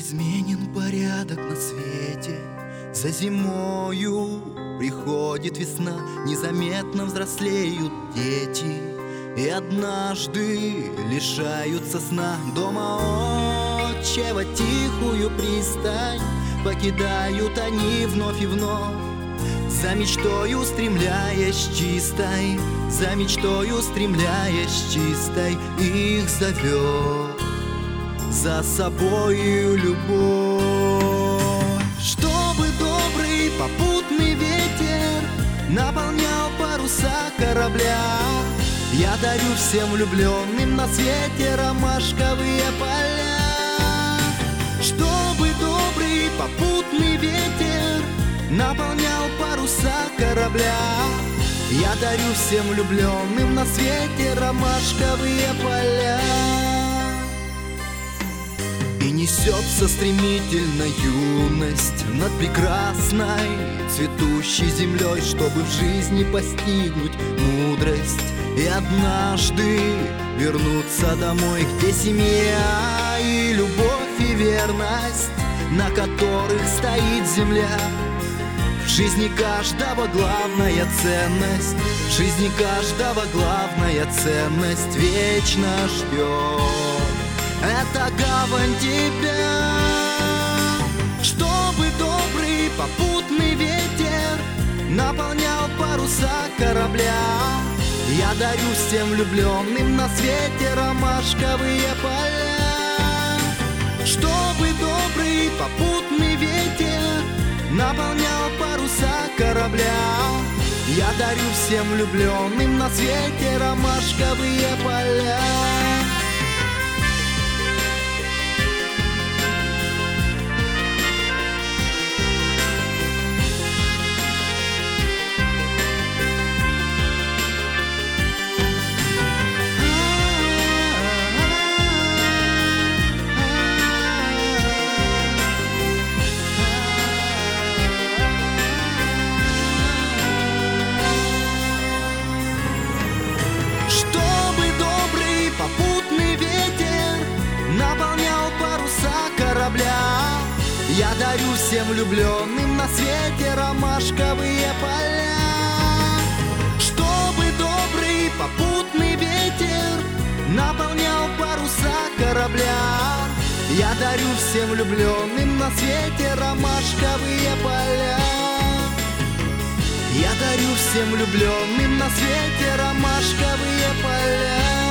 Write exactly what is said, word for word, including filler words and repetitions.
Изменен порядок на свете, за зимою приходит весна, незаметно взрослеют дети, и однажды лишаются сна. Дома отчего тихую пристань покидают они вновь и вновь, за мечтой устремляясь чистой, за мечтой устремляясь чистой, их зовет за собою любовь. Чтобы добрый попутный ветер наполнял паруса корабля, я дарю всем влюбленным на свете ромашковые поля. Чтобы добрый попутный ветер наполнял паруса корабля, я дарю всем влюбленным на свете ромашковые поля. И несется стремительно юность над прекрасной цветущей землей, чтобы в жизни постигнуть мудрость и однажды вернуться домой, где семья и любовь и верность, на которых стоит земля. В жизни каждого главная ценность, в жизни каждого главная ценность вечно ждет. Это гавань тебя. Чтобы добрый попутный ветер наполнял паруса корабля, я дарю всем влюбленным на свете ромашковые поля. Чтобы добрый попутный ветер наполнял паруса корабля, я дарю всем влюбленным на свете ромашковые поля. Попутный ветер наполнял паруса корабля, я дарю всем влюбленным на свете ромашковые поля. Чтобы добрый попутный ветер наполнял паруса корабля, я дарю всем влюбленным на свете ромашковые поля. Я дарю всем влюбленным на свете ромашковые поля.